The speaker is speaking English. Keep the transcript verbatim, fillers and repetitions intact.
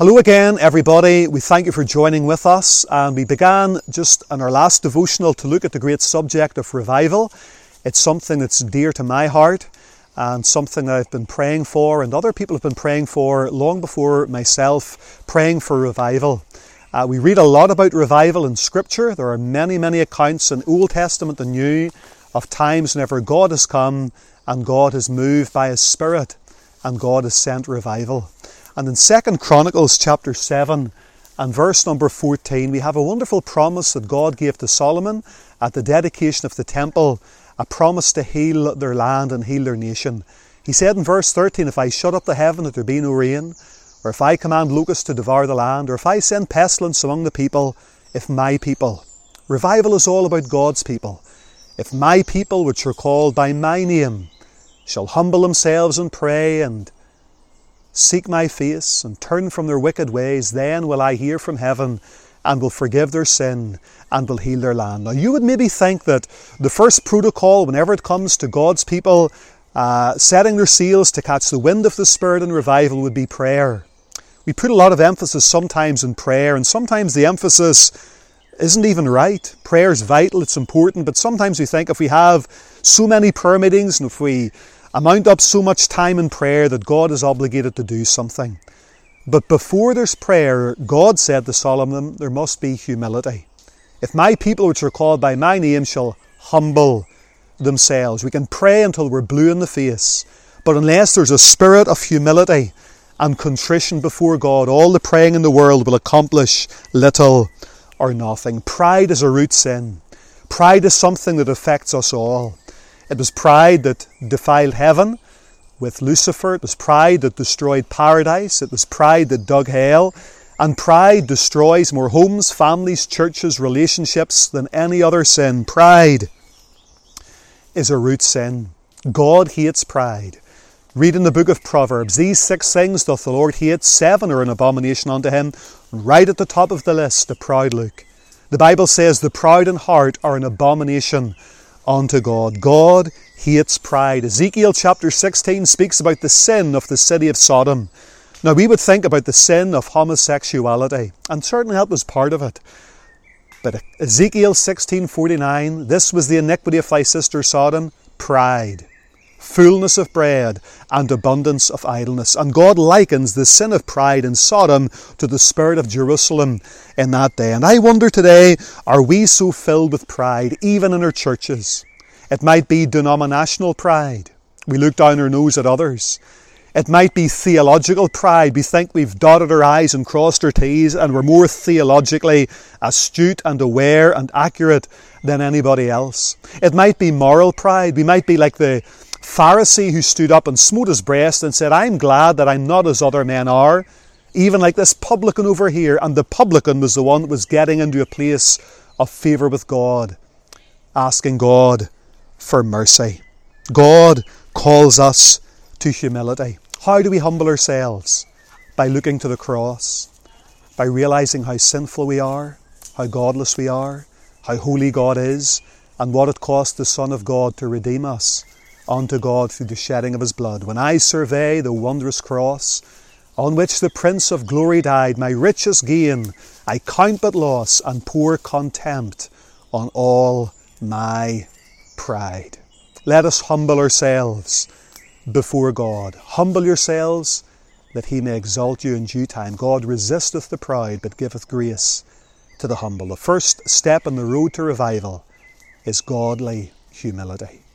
Hello again, everybody. We thank you for joining with us. And we began just in our last devotional to look at the great subject of revival. It's something that's dear to my heart and something that I've been praying for and other people have been praying for long before myself, praying for revival. Uh, we read a lot about revival in Scripture. There are many, many accounts in Old Testament and New of times whenever God has come and God has moved by His Spirit and God has sent revival. And in Second Chronicles chapter seven and verse number fourteen, we have a wonderful promise that God gave to Solomon at the dedication of the temple, a promise to heal their land and heal their nation. He said in verse thirteen, if I shut up the heaven that there be no rain, or if I command locusts to devour the land, or if I send pestilence among the people, if my people, revival is all about God's people, if my people which are called by my name shall humble themselves and pray and seek my face and turn from their wicked ways, then will I hear from heaven and will forgive their sin and will heal their land. Now you would maybe think that the first protocol whenever it comes to God's people uh, setting their seals to catch the wind of the Spirit and revival would be prayer. We put a lot of emphasis sometimes in prayer, and sometimes the emphasis isn't even right. Prayer is vital, it's important, but sometimes we think if we have so many prayer meetings and if we amount up so much time in prayer that God is obligated to do something. But before there's prayer, God said to Solomon, there must be humility. If my people which are called by my name shall humble themselves, we can pray until we're blue in the face, but unless there's a spirit of humility and contrition before God, all the praying in the world will accomplish little or nothing. Pride is a root sin. Pride is something that affects us all. It was pride that defiled heaven with Lucifer. It was pride that destroyed paradise. It was pride that dug hell. And pride destroys more homes, families, churches, relationships than any other sin. Pride is a root sin. God hates pride. Read in the book of Proverbs, these six things doth the Lord hate, seven are an abomination unto him. Right at the top of the list, the proud look. The Bible says the proud in heart are an abomination unto God. God hates pride. Ezekiel chapter sixteen speaks about the sin of the city of Sodom. Now we would think about the sin of homosexuality, and certainly that was part of it. But Ezekiel sixteen forty-nine, this was the iniquity of thy sister Sodom, pride, fullness of bread, and abundance of idleness. And God likens the sin of pride in Sodom to the spirit of Jerusalem in that day. And I wonder today, are we so filled with pride, even in our churches? It might be denominational pride. We look down our nose at others. It might be theological pride. We think we've dotted our I's and crossed our T's and we're more theologically astute and aware and accurate than anybody else. It might be moral pride. We might be like the Pharisee who stood up and smote his breast and said, I'm glad that I'm not as other men are, even like this publican over here. And the publican was the one that was getting into a place of favour with God, asking God for mercy. God calls us to humility. How do we humble ourselves? By looking to the cross, by realising how sinful we are, how godless we are, how holy God is, and what it cost the Son of God to redeem us unto God through the shedding of His blood. When I survey the wondrous cross on which the Prince of Glory died, my richest gain I count but loss and pour contempt on all my pride. Let us humble ourselves before God. Humble yourselves that He may exalt you in due time. God resisteth the proud but giveth grace to the humble. The first step on the road to revival is godly humility.